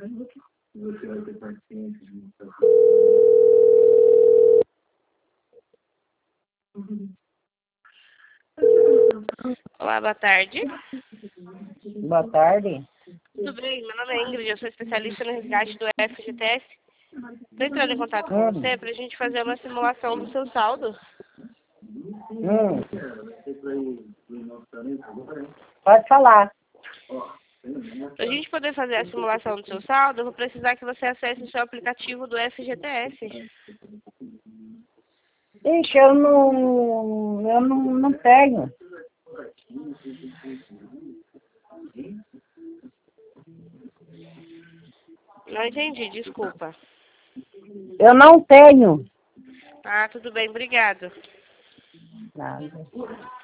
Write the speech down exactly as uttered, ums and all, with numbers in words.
Olá, boa tarde. Boa tarde. Tudo bem? Meu nome é Ingrid, eu sou especialista no resgate do F G T S. Estou entrando em contato com Hum. você para a gente fazer uma simulação do seu saldo. Hum. Pode falar. Para a gente poder fazer a simulação do seu saldo, eu vou precisar que você acesse o seu aplicativo do F G T S. Ixi, eu não, eu não, não tenho. Não entendi, desculpa. Eu não tenho. Ah, tudo bem, obrigado. Nada.